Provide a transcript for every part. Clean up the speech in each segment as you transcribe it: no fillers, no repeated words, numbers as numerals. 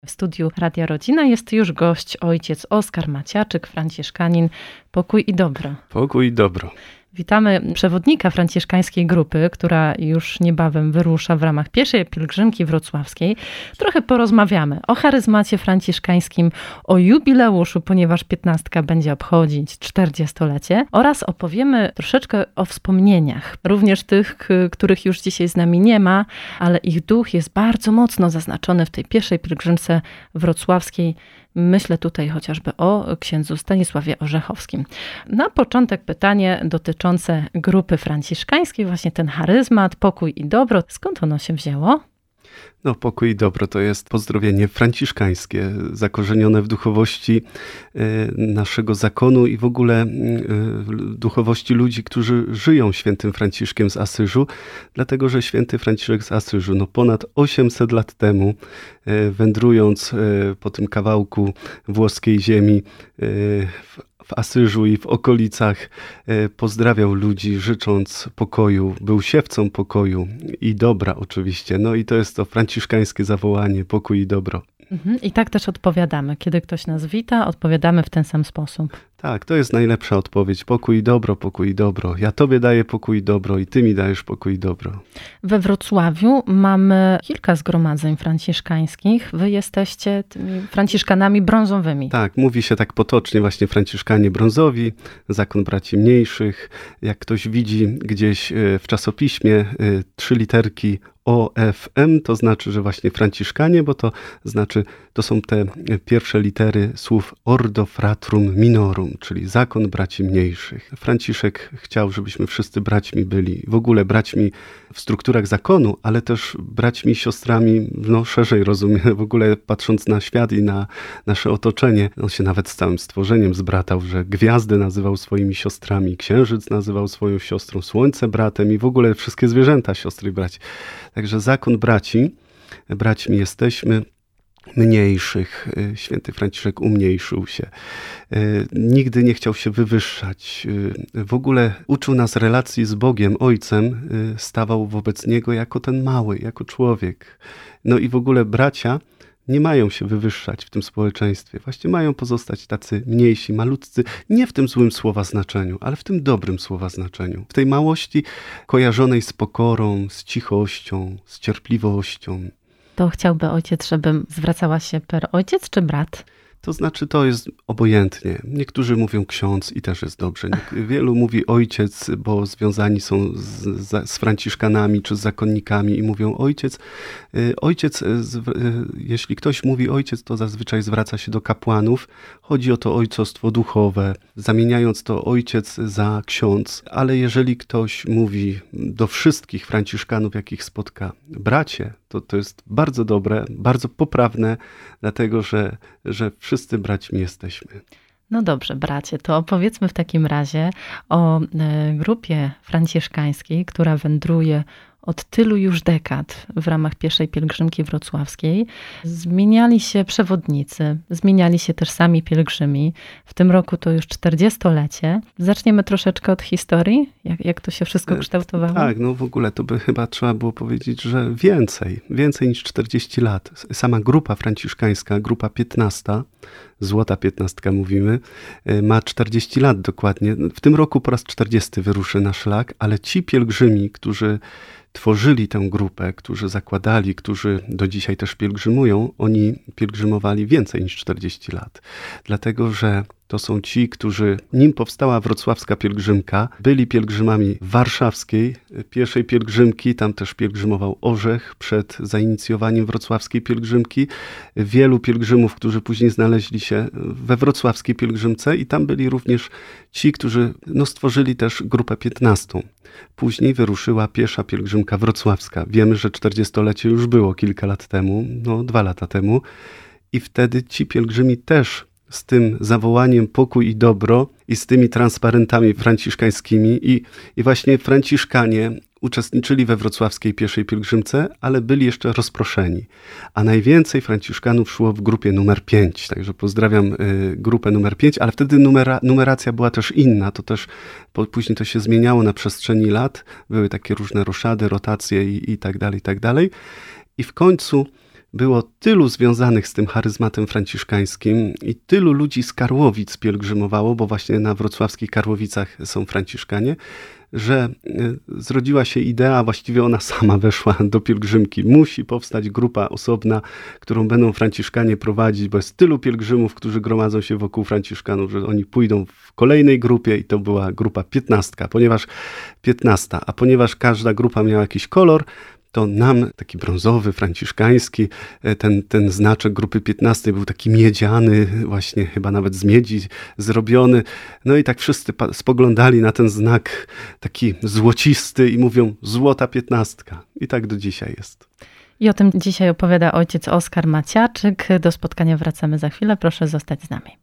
W studiu Radia Rodzina jest już gość ojciec Oskar Maciaczyk, franciszkanin. Pokój i dobro. Pokój i dobro. Witamy przewodnika franciszkańskiej grupy, która już niebawem wyrusza w ramach pierwszej pielgrzymki wrocławskiej. Trochę porozmawiamy o charyzmacie franciszkańskim, o jubileuszu, ponieważ 15 będzie obchodzić 40-lecie oraz opowiemy troszeczkę o wspomnieniach. Również tych, których już dzisiaj z nami nie ma, ale ich duch jest bardzo mocno zaznaczony w tej pierwszej pielgrzymce wrocławskiej. Myślę tutaj chociażby o księdzu Stanisławie Orzechowskim. Na początek pytanie dotyczące grupy franciszkańskiej, właśnie ten charyzmat, pokój i dobro. Skąd ono się wzięło? No, pokój i dobro to jest pozdrowienie franciszkańskie, zakorzenione w duchowości naszego zakonu i w ogóle duchowości ludzi, którzy żyją świętym Franciszkiem z Asyżu, dlatego że święty Franciszek z Asyżu ponad 800 lat temu, wędrując po tym kawałku włoskiej ziemi, w Asyżu i w okolicach pozdrawiał ludzi, życząc pokoju, był siewcą pokoju i dobra oczywiście. No i to jest to franciszkańskie zawołanie, pokój i dobro. I tak też odpowiadamy. Kiedy ktoś nas wita, odpowiadamy w ten sam sposób. Tak, to jest najlepsza odpowiedź. Pokój i dobro, pokój i dobro. Ja tobie daję pokój i dobro i ty mi dajesz pokój i dobro. We Wrocławiu mamy kilka zgromadzeń franciszkańskich. Wy jesteście tymi franciszkanami brązowymi. Tak, mówi się tak potocznie właśnie franciszkanie brązowi, zakon braci mniejszych. Jak ktoś widzi gdzieś w czasopiśmie 3 literki OFM, to znaczy, że właśnie franciszkanie, bo to znaczy, to są te pierwsze litery słów Ordo Fratrum Minorum, czyli zakon braci mniejszych. Franciszek chciał, żebyśmy wszyscy braćmi byli, w ogóle braćmi w strukturach zakonu, ale też braćmi i siostrami, szerzej rozumiem, w ogóle patrząc na świat i na nasze otoczenie. On się nawet z całym stworzeniem zbratał, że gwiazdy nazywał swoimi siostrami, księżyc nazywał swoją siostrą, słońce bratem i w ogóle wszystkie zwierzęta siostry i braci. Także zakon braćmi jesteśmy, mniejszych. Święty Franciszek umniejszył się. Nigdy nie chciał się wywyższać. W ogóle uczył nas relacji z Bogiem, Ojcem. Stawał wobec Niego jako ten mały, jako człowiek. No i w ogóle bracia nie mają się wywyższać w tym społeczeństwie. Właśnie mają pozostać tacy mniejsi, malutcy, nie w tym złym słowa znaczeniu, ale w tym dobrym słowa znaczeniu. W tej małości kojarzonej z pokorą, z cichością, z cierpliwością. To chciałby ojciec, żebym zwracała się per ojciec czy brat? To znaczy, to jest obojętnie. Niektórzy mówią ksiądz i też jest dobrze. Wielu mówi ojciec, bo związani są z franciszkanami czy z zakonnikami i mówią ojciec. Jeśli ktoś mówi ojciec, to zazwyczaj zwraca się do kapłanów. Chodzi o to ojcostwo duchowe, zamieniając to ojciec za ksiądz. Ale jeżeli ktoś mówi do wszystkich franciszkanów, jakich spotka, bracie, to jest bardzo dobre, bardzo poprawne, dlatego że wszyscy braćmi jesteśmy. No dobrze, bracie, to opowiedzmy w takim razie o grupie franciszkańskiej, która wędruje od tylu już dekad w ramach pierwszej pielgrzymki wrocławskiej. Zmieniali się przewodnicy, zmieniali się też sami pielgrzymi. W tym roku to już 40-lecie. Zaczniemy troszeczkę od historii, jak to się wszystko kształtowało? Tak, no w ogóle to by chyba trzeba było powiedzieć, że więcej niż 40 lat. Sama grupa franciszkańska, grupa 15, Złota 15 mówimy, ma 40 lat dokładnie. W tym roku po raz 40 wyruszy na szlak, ale ci pielgrzymi, którzy tworzyli tę grupę, którzy zakładali, którzy do dzisiaj też pielgrzymują, oni pielgrzymowali więcej niż 40 lat. Dlatego, że to są ci, którzy, nim powstała wrocławska pielgrzymka, byli pielgrzymami warszawskiej, pierwszej pielgrzymki, tam też pielgrzymował Orzech przed zainicjowaniem wrocławskiej pielgrzymki. Wielu pielgrzymów, którzy później znaleźli się we wrocławskiej pielgrzymce i tam byli również ci, którzy stworzyli też grupę 15. Później wyruszyła pierwsza pielgrzymka wrocławska. Wiemy, że 40-lecie już było kilka lat temu, 2 lata temu i wtedy ci pielgrzymi też z tym zawołaniem pokój i dobro i z tymi transparentami franciszkańskimi i właśnie franciszkanie uczestniczyli we wrocławskiej pierwszej pielgrzymce, ale byli jeszcze rozproszeni. A najwięcej franciszkanów szło w grupie numer 5. Także pozdrawiam grupę numer 5, ale wtedy numeracja była też inna. To też później to się zmieniało na przestrzeni lat. Były takie różne roszady, rotacje i tak dalej, i tak dalej. I w końcu było tylu związanych z tym charyzmatem franciszkańskim i tylu ludzi z Karłowic pielgrzymowało, bo właśnie na wrocławskich Karłowicach są franciszkanie, że zrodziła się idea, właściwie ona sama weszła do pielgrzymki. Musi powstać grupa osobna, którą będą franciszkanie prowadzić, bo jest tylu pielgrzymów, którzy gromadzą się wokół franciszkanów, że oni pójdą w kolejnej grupie i to była grupa 15, a ponieważ każda grupa miała jakiś kolor, to nam taki brązowy, franciszkański, ten znaczek grupy 15 był taki miedziany, właśnie chyba nawet z miedzi zrobiony. No i tak wszyscy spoglądali na ten znak taki złocisty i mówią złota 15. I tak do dzisiaj jest. I o tym dzisiaj opowiada ojciec Oskar Maciaczyk. Do spotkania wracamy za chwilę. Proszę zostać z nami.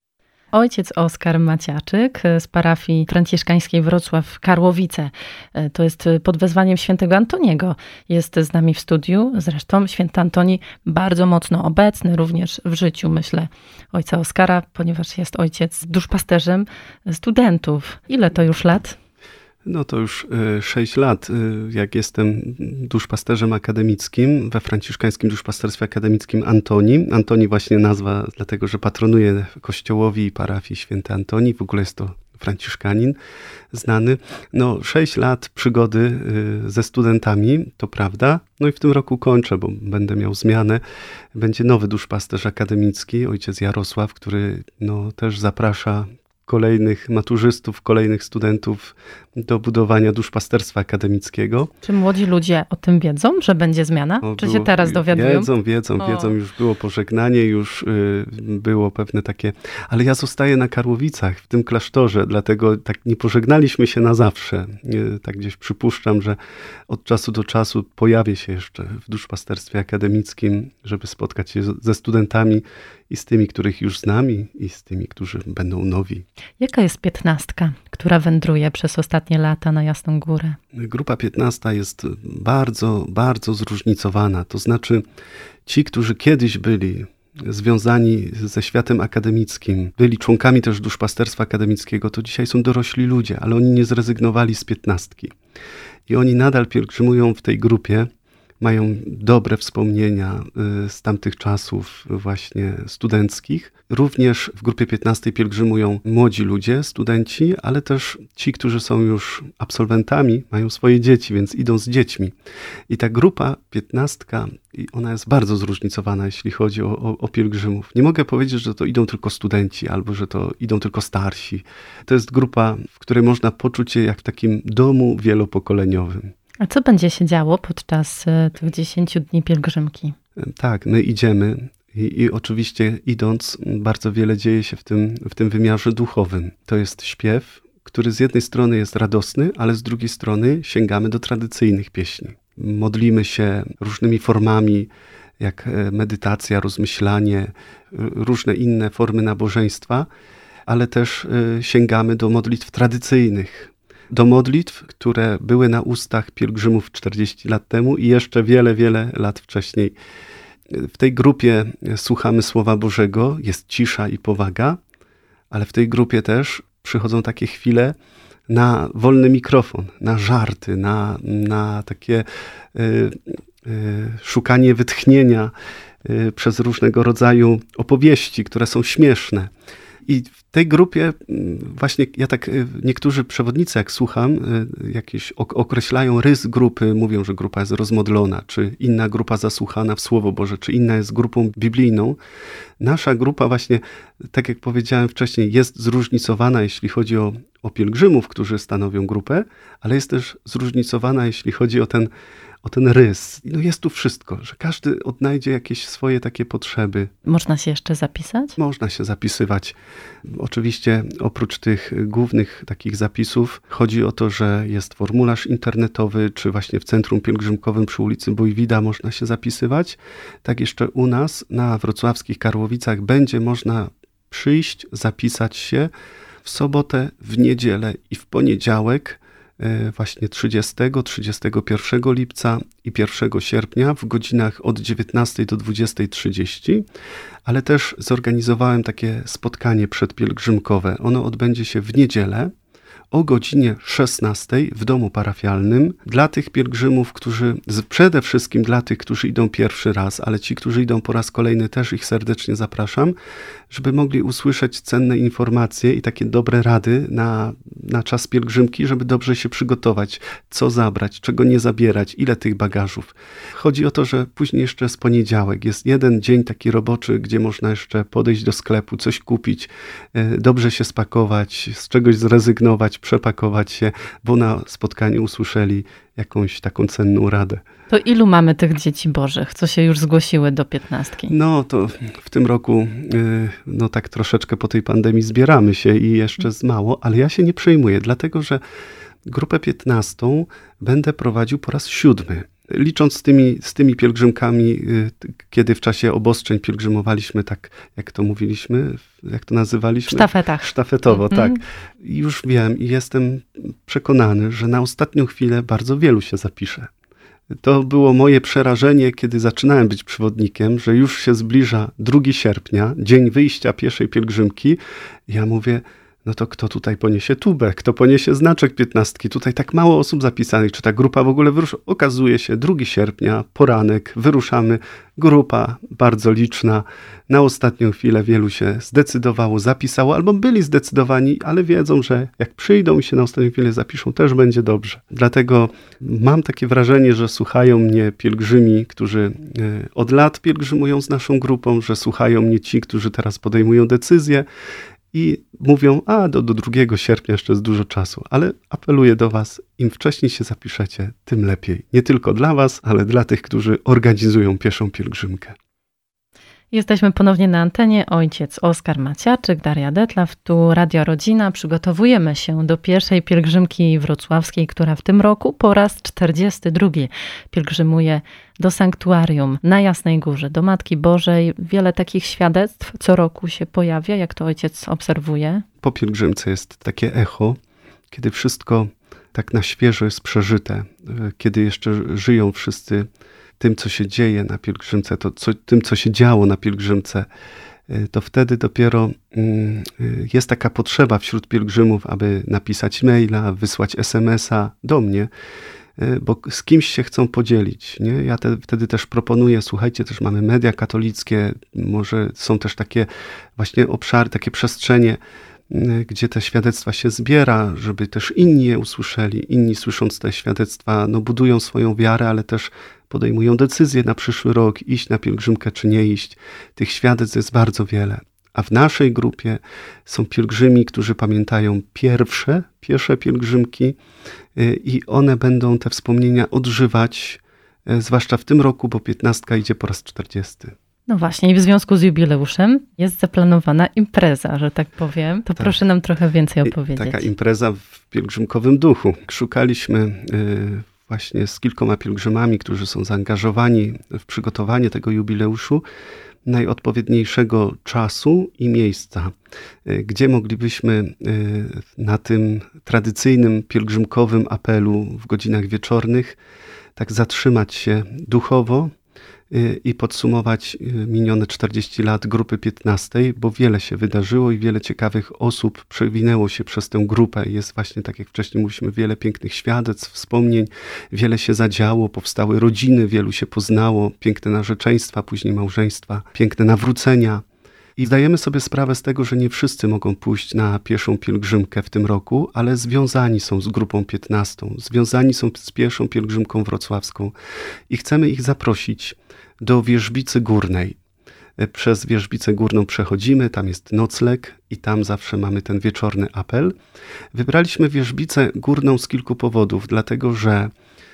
Ojciec Oskar Maciaczyk z parafii franciszkańskiej Wrocław-Karłowice. To jest pod wezwaniem świętego Antoniego. Jest z nami w studiu. Zresztą święty Antoni bardzo mocno obecny również w życiu, myślę, ojca Oskara, ponieważ jest ojciec duszpasterzem studentów. Ile to już lat? No to już 6 lat, jak jestem duszpasterzem akademickim, we franciszkańskim duszpasterstwie akademickim Antoni. Antoni właśnie nazwa, dlatego że patronuje kościołowi i parafii święty Antoni. W ogóle jest to franciszkanin znany. No 6 lat przygody ze studentami, to prawda. No i w tym roku kończę, bo będę miał zmianę. Będzie nowy duszpasterz akademicki, ojciec Jarosław, który no, też zaprasza kolejnych maturzystów, kolejnych studentów do budowania duszpasterstwa akademickiego. Czy młodzi ludzie o tym wiedzą, że będzie zmiana? Czy się teraz dowiadują? Wiedzą. Już było pożegnanie, już było pewne takie... Ale ja zostaję na Karłowicach, w tym klasztorze, dlatego tak nie pożegnaliśmy się na zawsze. Tak gdzieś przypuszczam, że od czasu do czasu pojawię się jeszcze w duszpasterstwie akademickim, żeby spotkać się ze studentami i z tymi, których już znam i z tymi, którzy będą nowi. Jaka jest 15, która wędruje przez ostatnie lata na Jasną Górę? Grupa 15 jest bardzo, bardzo zróżnicowana. To znaczy ci, którzy kiedyś byli związani ze światem akademickim, byli członkami też duszpasterstwa akademickiego, to dzisiaj są dorośli ludzie, ale oni nie zrezygnowali z 15. I oni nadal pielgrzymują w tej grupie, mają dobre wspomnienia z tamtych czasów właśnie studenckich. Również w grupie 15 pielgrzymują młodzi ludzie, studenci, ale też ci, którzy są już absolwentami, mają swoje dzieci, więc idą z dziećmi. I ta grupa 15, ona jest bardzo zróżnicowana, jeśli chodzi o pielgrzymów. Nie mogę powiedzieć, że to idą tylko studenci, albo że to idą tylko starsi. To jest grupa, w której można poczuć się jak w takim domu wielopokoleniowym. A co będzie się działo podczas tych 10 dni pielgrzymki? Tak, my idziemy i oczywiście idąc bardzo wiele dzieje się w tym wymiarze duchowym. To jest śpiew, który z jednej strony jest radosny, ale z drugiej strony sięgamy do tradycyjnych pieśni. Modlimy się różnymi formami, jak medytacja, rozmyślanie, różne inne formy nabożeństwa, ale też sięgamy do modlitw tradycyjnych. Do modlitw, które były na ustach pielgrzymów 40 lat temu i jeszcze wiele, wiele lat wcześniej. W tej grupie słuchamy Słowa Bożego, jest cisza i powaga, ale w tej grupie też przychodzą takie chwile na wolny mikrofon, na żarty, na takie szukanie wytchnienia przez różnego rodzaju opowieści, które są śmieszne. I w tej grupie właśnie niektórzy przewodnicy, jak słucham, jakieś określają rys grupy, mówią, że grupa jest rozmodlona, czy inna grupa zasłuchana w Słowo Boże, czy inna jest grupą biblijną. Nasza grupa właśnie, tak jak powiedziałem wcześniej, jest zróżnicowana, jeśli chodzi o pielgrzymów, którzy stanowią grupę, ale jest też zróżnicowana, jeśli chodzi o ten rys. No jest tu wszystko, że każdy odnajdzie jakieś swoje takie potrzeby. Można się jeszcze zapisać? Można się zapisywać. Oczywiście oprócz tych głównych takich zapisów chodzi o to, że jest formularz internetowy, czy właśnie w Centrum Pielgrzymkowym przy ulicy Bojwida można się zapisywać. Tak jeszcze u nas na wrocławskich Karłowicach będzie można przyjść, zapisać się w sobotę, w niedzielę i w poniedziałek, właśnie 30, 31 lipca i 1 sierpnia w godzinach od 19 do 20:30, ale też zorganizowałem takie spotkanie przedpielgrzymkowe. Ono odbędzie się w niedzielę o godzinie 16 w domu parafialnym dla tych pielgrzymów, przede wszystkim dla tych, którzy idą pierwszy raz, ale ci, którzy idą po raz kolejny, też ich serdecznie zapraszam, żeby mogli usłyszeć cenne informacje i takie dobre rady na czas pielgrzymki, żeby dobrze się przygotować, co zabrać, czego nie zabierać, ile tych bagażów. Chodzi o to, że później jeszcze jest poniedziałek, jest jeden dzień taki roboczy, gdzie można jeszcze podejść do sklepu, coś kupić, dobrze się spakować, z czegoś zrezygnować, przepakować się, bo na spotkaniu usłyszeli jakąś taką cenną radę. To ilu mamy tych dzieci bożych, co się już zgłosiły do 15? No to w tym roku tak troszeczkę po tej pandemii zbieramy się i jeszcze jest mało, ale ja się nie przejmuję, dlatego że grupę 15 będę prowadził po raz 7. Licząc z tymi pielgrzymkami, kiedy w czasie obostrzeń pielgrzymowaliśmy, tak jak to mówiliśmy, jak to nazywaliśmy? Sztafetowo, tak. Już wiem i jestem przekonany, że na ostatnią chwilę bardzo wielu się zapisze. To było moje przerażenie, kiedy zaczynałem być przewodnikiem, że już się zbliża 2 sierpnia, dzień wyjścia pierwszej pielgrzymki. Ja mówię, no to kto tutaj poniesie tubę, kto poniesie znaczek 15? Tutaj tak mało osób zapisanych, czy ta grupa w ogóle wyrusza? Okazuje się, 2 sierpnia, poranek, wyruszamy, grupa bardzo liczna. Na ostatnią chwilę wielu się zdecydowało, zapisało, albo byli zdecydowani, ale wiedzą, że jak przyjdą i się na ostatnią chwilę zapiszą, też będzie dobrze. Dlatego mam takie wrażenie, że słuchają mnie pielgrzymi, którzy od lat pielgrzymują z naszą grupą, że słuchają mnie ci, którzy teraz podejmują decyzje, i mówią, do 2 sierpnia jeszcze jest dużo czasu, ale apeluję do was, im wcześniej się zapiszecie, tym lepiej. Nie tylko dla was, ale dla tych, którzy organizują pieszą pielgrzymkę. Jesteśmy ponownie na antenie. Ojciec Oskar Maciaczyk, Daria Detlaw, tu Radio Rodzina. Przygotowujemy się do pierwszej pielgrzymki wrocławskiej, która w tym roku po raz 42 pielgrzymuje do sanktuarium na Jasnej Górze, do Matki Bożej. Wiele takich świadectw co roku się pojawia, jak to ojciec obserwuje. Po pielgrzymce jest takie echo, kiedy wszystko tak na świeżo jest przeżyte, kiedy jeszcze żyją wszyscy tym, co się dzieje na pielgrzymce, tym, co się działo na pielgrzymce, to wtedy dopiero jest taka potrzeba wśród pielgrzymów, aby napisać maila, wysłać SMS-a do mnie, bo z kimś się chcą podzielić. Nie? Ja wtedy też proponuję, słuchajcie, też mamy media katolickie, może są też takie właśnie obszary, takie przestrzenie, gdzie te świadectwa się zbiera, żeby też inni je usłyszeli. Inni słysząc te świadectwa, budują swoją wiarę, ale też podejmują decyzje na przyszły rok, iść na pielgrzymkę czy nie iść. Tych świadectw jest bardzo wiele. A w naszej grupie są pielgrzymi, którzy pamiętają pierwsze pielgrzymki i one będą te wspomnienia odżywać, zwłaszcza w tym roku, bo 15 idzie po raz 40. No właśnie, i w związku z jubileuszem jest zaplanowana impreza, że tak powiem. To tak. Proszę nam trochę więcej opowiedzieć. Taka impreza w pielgrzymkowym duchu. Szukaliśmy właśnie z kilkoma pielgrzymami, którzy są zaangażowani w przygotowanie tego jubileuszu, najodpowiedniejszego czasu i miejsca, gdzie moglibyśmy na tym tradycyjnym pielgrzymkowym apelu w godzinach wieczornych tak zatrzymać się duchowo i podsumować minione 40 lat grupy 15, bo wiele się wydarzyło i wiele ciekawych osób przewinęło się przez tę grupę. Jest właśnie, tak jak wcześniej mówiliśmy, wiele pięknych świadectw, wspomnień, wiele się zadziało, powstały rodziny, wielu się poznało, piękne narzeczeństwa, później małżeństwa, piękne nawrócenia. I zdajemy sobie sprawę z tego, że nie wszyscy mogą pójść na pieszą pielgrzymkę w tym roku, ale związani są z grupą 15, związani są z pieszą pielgrzymką wrocławską i chcemy ich zaprosić do Wierzbicy Górnej. Przez Wierzbicę Górną przechodzimy, tam jest nocleg i tam zawsze mamy ten wieczorny apel. Wybraliśmy Wierzbicę Górną z kilku powodów, dlatego że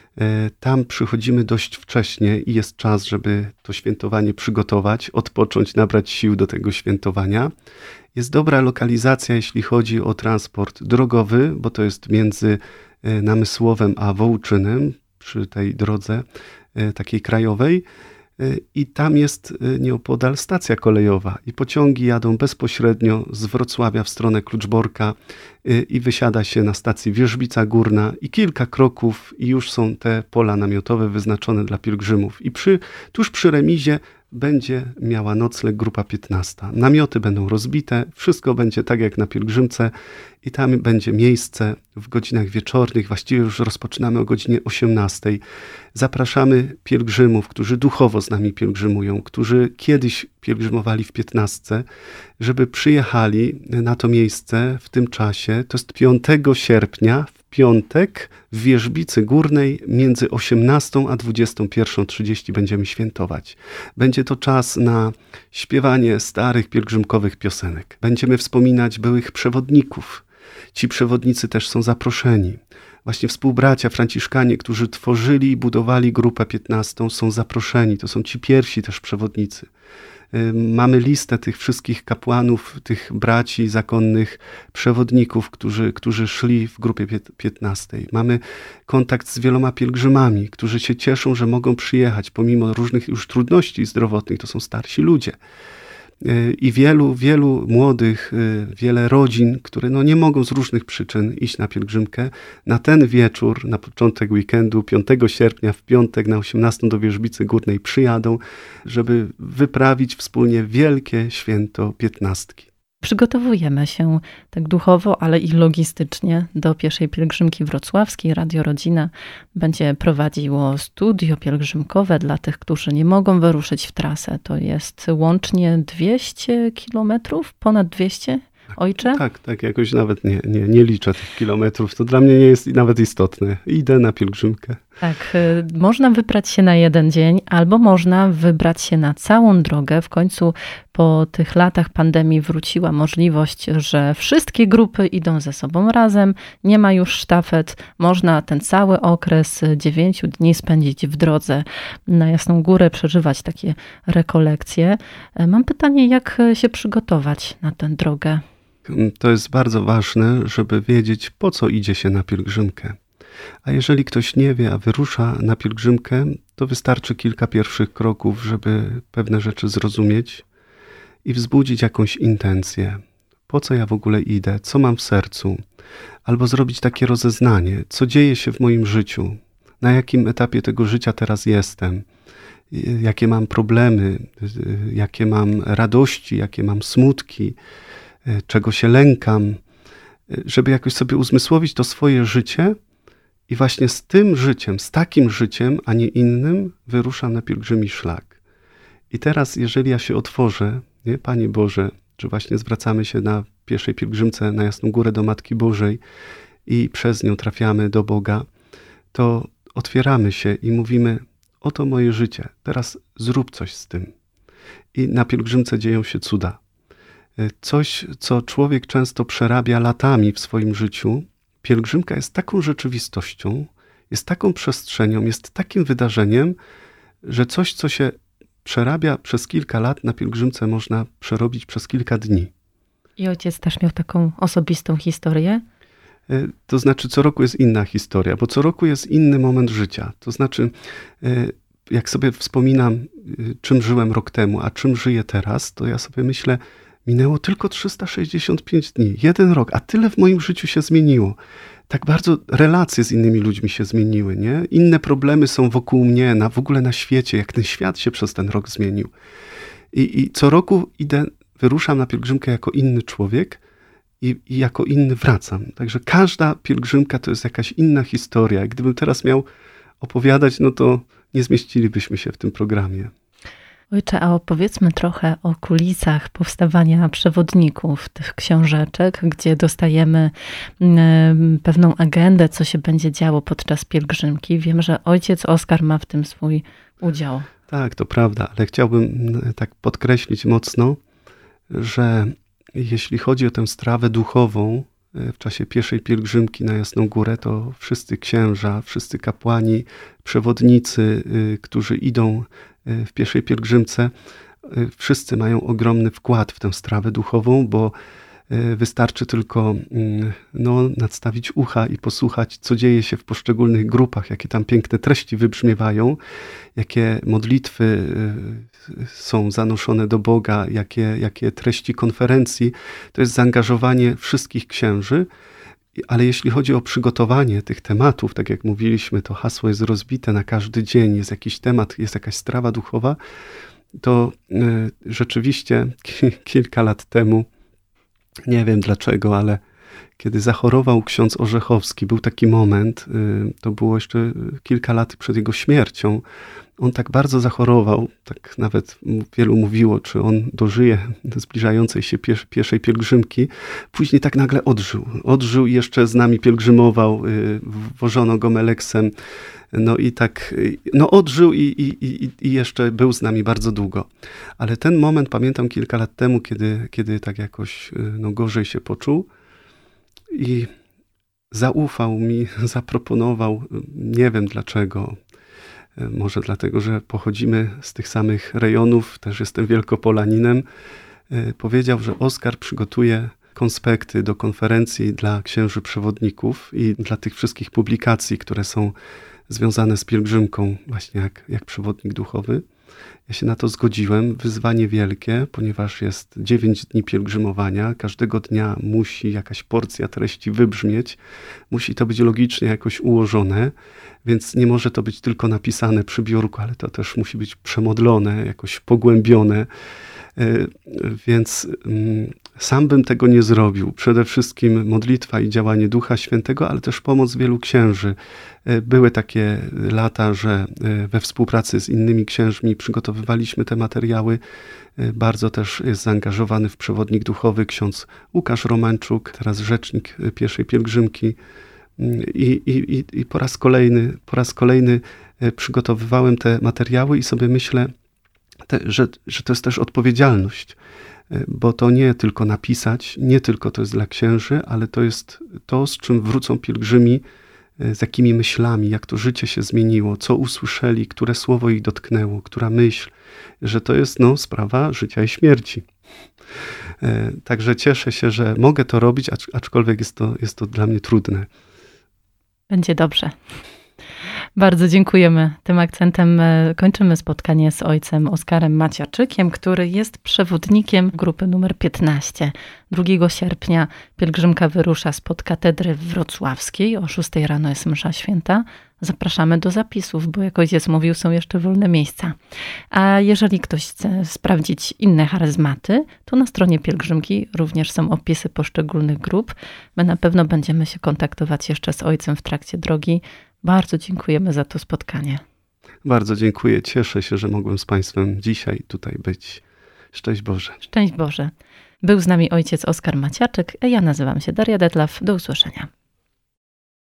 tam przychodzimy dość wcześnie i jest czas, żeby to świętowanie przygotować, odpocząć, nabrać sił do tego świętowania. Jest dobra lokalizacja, jeśli chodzi o transport drogowy, bo to jest między Namysłowem a Wołczynem, przy tej drodze takiej krajowej. I tam jest nieopodal stacja kolejowa i pociągi jadą bezpośrednio z Wrocławia w stronę Kluczborka i wysiada się na stacji Wierzbica Górna i kilka kroków i już są te pola namiotowe wyznaczone dla pielgrzymów. I tuż przy remizie będzie miała nocleg grupa 15. Namioty będą rozbite, wszystko będzie tak jak na pielgrzymce i tam będzie miejsce w godzinach wieczornych, właściwie już rozpoczynamy o godzinie 18. Zapraszamy pielgrzymów, którzy duchowo z nami pielgrzymują, którzy kiedyś pielgrzymowali w 15, żeby przyjechali na to miejsce w tym czasie. To jest 5 sierpnia, w piątek w Wierzbicy Górnej między 18 a 21:30 będziemy świętować. Będzie to czas na śpiewanie starych pielgrzymkowych piosenek. Będziemy wspominać byłych przewodników. Ci przewodnicy też są zaproszeni. Właśnie współbracia franciszkanie, którzy tworzyli i budowali grupę 15, są zaproszeni. To są ci pierwsi też przewodnicy. Mamy listę tych wszystkich kapłanów, tych braci zakonnych, przewodników, którzy szli w grupie 15. Mamy kontakt z wieloma pielgrzymami, którzy się cieszą, że mogą przyjechać pomimo różnych już trudności zdrowotnych. To są starsi ludzie. I wielu młodych, wiele rodzin, które nie mogą z różnych przyczyn iść na pielgrzymkę, na ten wieczór, na początek weekendu, 5 sierpnia, w piątek na 18 do Wierzbicy Górnej przyjadą, żeby wyprawić wspólnie wielkie święto 15. Przygotowujemy się tak duchowo, ale i logistycznie do pierwszej pielgrzymki wrocławskiej. Radio Rodzina będzie prowadziło studio pielgrzymkowe dla tych, którzy nie mogą wyruszyć w trasę. To jest łącznie 200 kilometrów, ponad 200, ojcze? Tak, jakoś nawet nie liczę tych kilometrów. To dla mnie nie jest nawet istotne. Idę na pielgrzymkę. Tak, można wybrać się na jeden dzień, albo można wybrać się na całą drogę. W końcu po tych latach pandemii wróciła możliwość, że wszystkie grupy idą ze sobą razem, nie ma już sztafet. Można ten cały okres 9 dni spędzić w drodze na Jasną Górę, przeżywać takie rekolekcje. Mam pytanie, jak się przygotować na tę drogę? To jest bardzo ważne, żeby wiedzieć, po co idzie się na pielgrzymkę. A jeżeli ktoś nie wie, a wyrusza na pielgrzymkę, to wystarczy kilka pierwszych kroków, żeby pewne rzeczy zrozumieć i wzbudzić jakąś intencję. Po co ja w ogóle idę? Co mam w sercu? Albo zrobić takie rozeznanie, co dzieje się w moim życiu, na jakim etapie tego życia teraz jestem, jakie mam problemy, jakie mam radości, jakie mam smutki, czego się lękam, żeby jakoś sobie uzmysłowić to swoje życie i właśnie z tym życiem, z takim życiem, a nie innym, wyruszam na pielgrzymi szlak. I teraz, jeżeli ja się otworzę, nie, Panie Boże, czy właśnie zwracamy się na pierwszej pielgrzymce na Jasną Górę do Matki Bożej i przez nią trafiamy do Boga, to otwieramy się i mówimy, oto moje życie, teraz zrób coś z tym. I na pielgrzymce dzieją się cuda. Coś, co człowiek często przerabia latami w swoim życiu. Pielgrzymka jest taką rzeczywistością, jest taką przestrzenią, jest takim wydarzeniem, że coś, co się przerabia przez kilka lat, na pielgrzymce można przerobić przez kilka dni. I ojciec też miał taką osobistą historię? To znaczy, co roku jest inna historia, bo co roku jest inny moment życia. To znaczy, jak sobie wspominam, czym żyłem rok temu, a czym żyję teraz, to ja sobie myślę, minęło tylko 365 dni, 1 rok, a tyle w moim życiu się zmieniło. Tak bardzo relacje z innymi ludźmi się zmieniły, nie? Inne problemy są wokół mnie, w ogóle na świecie, jak ten świat się przez ten rok zmienił. I co roku wyruszam na pielgrzymkę jako inny człowiek i jako inny wracam. Także każda pielgrzymka to jest jakaś inna historia. Gdybym teraz miał opowiadać, no to nie zmieścilibyśmy się w tym programie. Ojcze, a opowiedzmy trochę o kulisach powstawania przewodników, tych książeczek, gdzie dostajemy pewną agendę, co się będzie działo podczas pielgrzymki. Wiem, że ojciec Oskar ma w tym swój udział. Tak, to prawda, ale chciałbym tak podkreślić mocno, że jeśli chodzi o tę strawę duchową w czasie pierwszej pielgrzymki na Jasną Górę, to wszyscy księża, wszyscy kapłani, przewodnicy, którzy idą w pierwszej pielgrzymce, wszyscy mają ogromny wkład w tę strawę duchową, bo wystarczy tylko nadstawić ucha i posłuchać, co dzieje się w poszczególnych grupach, jakie tam piękne treści wybrzmiewają, jakie modlitwy są zanoszone do Boga, jakie treści konferencji. To jest zaangażowanie wszystkich księży, ale jeśli chodzi o przygotowanie tych tematów, tak jak mówiliśmy, to hasło jest rozbite na każdy dzień, jest jakiś temat, jest jakaś strawa duchowa. to rzeczywiście kilka lat temu, nie wiem dlaczego, ale kiedy zachorował ksiądz Orzechowski, był taki moment, to było jeszcze kilka lat przed jego śmiercią, on tak bardzo zachorował, tak nawet wielu mówiło, czy on dożyje zbliżającej się pierwszej pielgrzymki. Później tak nagle odżył i jeszcze z nami pielgrzymował, wożono go meleksem. No i tak, odżył i jeszcze był z nami bardzo długo. Ale ten moment pamiętam kilka lat temu, kiedy tak jakoś gorzej się poczuł i zaufał mi, zaproponował, nie wiem dlaczego, może dlatego, że pochodzimy z tych samych rejonów, też jestem Wielkopolaninem, powiedział, że Oskar przygotuje konspekty do konferencji dla księży przewodników i dla tych wszystkich publikacji, które są związane z pielgrzymką, właśnie jak przewodnik duchowy. Ja się na to zgodziłem. Wyzwanie wielkie, ponieważ jest 9 dni pielgrzymowania. Każdego dnia musi jakaś porcja treści wybrzmieć. Musi to być logicznie jakoś ułożone, więc nie może to być tylko napisane przy biurku, ale to też musi być przemodlone, jakoś pogłębione. Więc sam bym tego nie zrobił. Przede wszystkim modlitwa i działanie Ducha Świętego, ale też pomoc wielu księży. Były takie lata, że we współpracy z innymi księżmi przygotowywaliśmy te materiały. Bardzo też jest zaangażowany w przewodnik duchowy ksiądz Łukasz Romanczuk, teraz rzecznik pierwszej pielgrzymki. I po raz kolejny przygotowywałem te materiały i sobie myślę, że to jest też odpowiedzialność, bo to nie tylko napisać, nie tylko to jest dla księży, ale to jest to, z czym wrócą pielgrzymi, z jakimi myślami, jak to życie się zmieniło, co usłyszeli, które słowo ich dotknęło, która myśl, że to jest sprawa życia i śmierci. Także cieszę się, że mogę to robić, aczkolwiek jest to dla mnie trudne. Będzie dobrze. Bardzo dziękujemy. Tym akcentem kończymy spotkanie z ojcem Oskarem Maciarczykiem, który jest przewodnikiem grupy numer 15. 2 sierpnia pielgrzymka wyrusza spod katedry wrocławskiej. O 6 rano jest msza święta. Zapraszamy do zapisów, bo jak ojciec mówił, są jeszcze wolne miejsca. A jeżeli ktoś chce sprawdzić inne charyzmaty, to na stronie pielgrzymki również są opisy poszczególnych grup. My na pewno będziemy się kontaktować jeszcze z ojcem w trakcie drogi. Bardzo dziękujemy za to spotkanie. Bardzo dziękuję. Cieszę się, że mogłem z Państwem dzisiaj tutaj być. Szczęść Boże. Szczęść Boże. Był z nami ojciec Oskar Maciarczyk, a ja nazywam się Daria Detlaw. Do usłyszenia.